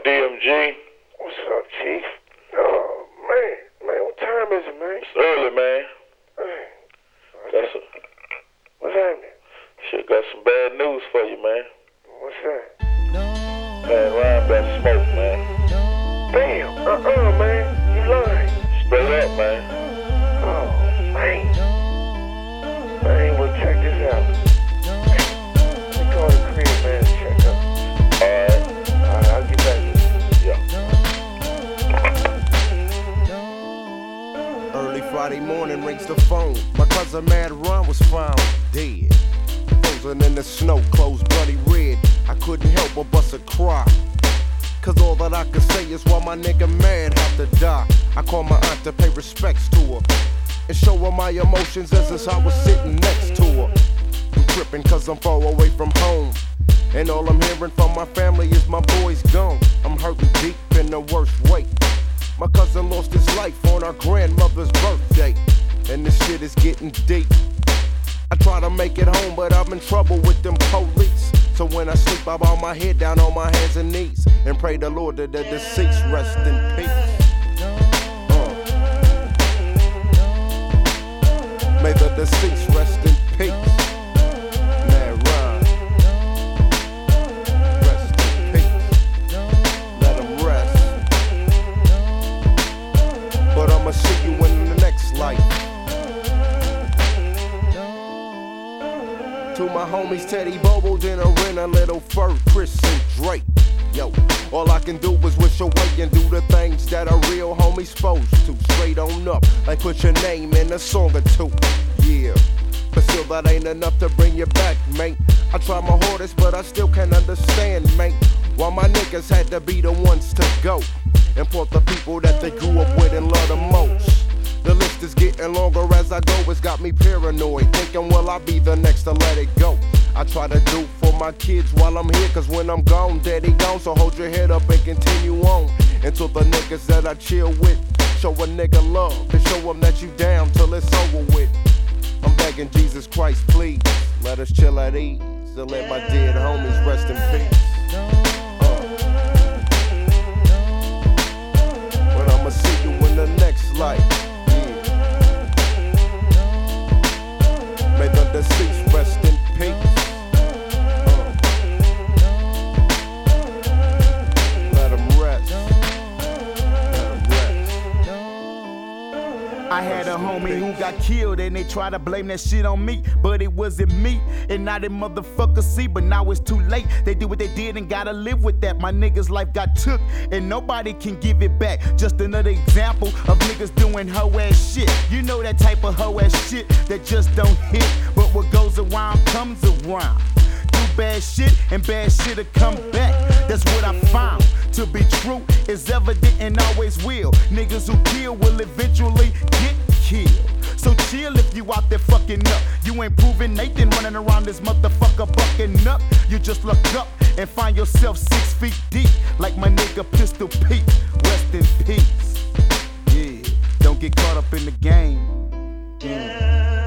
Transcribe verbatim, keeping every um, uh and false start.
D M G? What's up, Chief? Oh, man. Man, what time is it, man? It's early, man. Man. That's a, What's happening? shit, got some bad news for you, man. What's that? Man, Ryan got smoked, man. Damn. Uh-uh, man. You lying. Straight up, man. Oh, man. Man, well, check this out. Let me call the crib, man, check up. Alright. Alright, I'll get back to you. Yeah. Early Friday morning rings the phone. My cousin Mad Ron was found dead, frozen in the snow, clothes bloody red. I couldn't help but bust a cry, cause all that I could say is why my nigga Mad had to die. I called my aunt to pay respects to her and show her my emotions as if I was sitting next to her. I'm tripping cause I'm far away from home, and all I'm hearing from my family is my boy's gone. I'm hurting deep in the worst way. My cousin lost his life on our grandmother's birthday, and this shit is getting deep. I try to make it home, but I'm in trouble with them police. So when I sleep, I bow my head down on my hands and knees and pray the Lord that the deceased rest in peace. Uh. May the deceased rest in peace. Mad Ron, rest in peace. Let him rest. But I'ma see you in the next life. To my homies Teddy Bobo, dinner and a little fur, Chris and Drake. Yo, all I can do is wish away and do the things that a real homie's supposed to. Straight on up, like put your name in a song or two. Yeah, but still that ain't enough to bring you back, mate. I try my hardest, but I still can't understand, mate, why my niggas had to be the ones to go and put the people that they grew up with and love the most. The list is getting longer as I go, it's got me paranoid, thinking will I be the next to let it go. I try to do for my kids while I'm here, cause when I'm gone, daddy gone. So hold your head up and continue on until the niggas that I chill with show a nigga love and show them that you down till it's over with. I'm begging Jesus Christ, please, let us chill at ease and let my dead homies rest in peace. Uh. But I'ma see you in the next life. May the deceased rest in peace. Uh. Let him rest. Let him rest. I had a homie who got killed and they tried to blame that shit on me, but it wasn't me. And now they motherfuckers see, but now it's too late. They did what they did and gotta live with that. My nigga's life got took and nobody can give it back. Just another example of niggas doing hoe ass shit. You know that type of hoe ass shit that just don't hit, but what goes around comes around. Do bad shit and bad shit'll come back. That's what I found to be true, is evident and always will. Niggas who kill will eventually get killed. So chill if you out there fucking up. You ain't proving Nathan running around this motherfucker bucking up. You just look up and find yourself six feet deep, like my nigga Pistol Pete. Rest in peace. Yeah, don't get caught up in the game. Yeah.